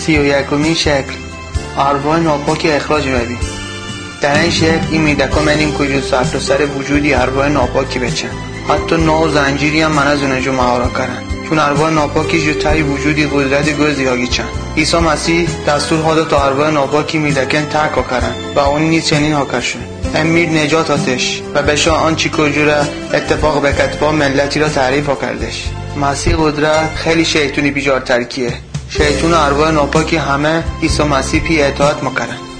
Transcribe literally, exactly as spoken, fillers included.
سی و یکمین شکل، ارواح ناپاکی اخراج مبی. در این شکل این میدکا منیم که جو سر سر وجودی ارواح ناپاکی بچن. حتی نو و زنجیری هم من از اونجا مهارا کردن، چون ارواح ناپاکی جو تای وجودی قدرت گوزی هاگی چند. عیسی مسیح دستور هاده تا ارواح ناپاکی میدکن ترک ها کردن و اون نیز چنین ها کرشون. امیر نجات آتش و بشا آن چی کجوره اتفاق به کتبا ملتی را تعریف ها کردش. مسیح قدرت خیلی شیطونی بیجار ترکیه. شیطون و ارواح ناپاکی همه عیسی مسیح پی اطاعت میکنن.